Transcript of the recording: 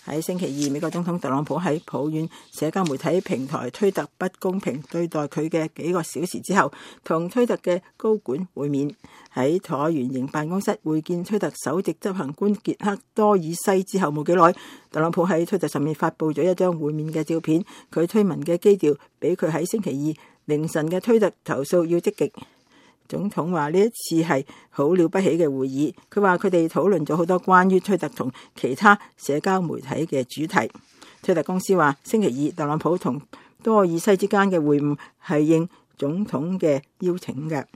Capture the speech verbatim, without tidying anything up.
喺星期二，美國總統特朗普喺抱怨社交媒體平台推特不公平對待佢嘅幾個小時之後，同推特嘅高管會面。喺橢圓形辦公室會見推特首席執行官傑克多爾西之後冇幾耐，特朗普喺推特上面發佈咗一張會面嘅照片。佢推文嘅基調比佢喺星期二凌晨嘅推特投訴要積極。總統話呢一次係好了不起嘅會議，佢話佢哋討論咗好多關於推特同其他社交媒體嘅主題。推特公司話星期二特朗普同多爾西之間嘅會晤係應總統嘅邀請嘅。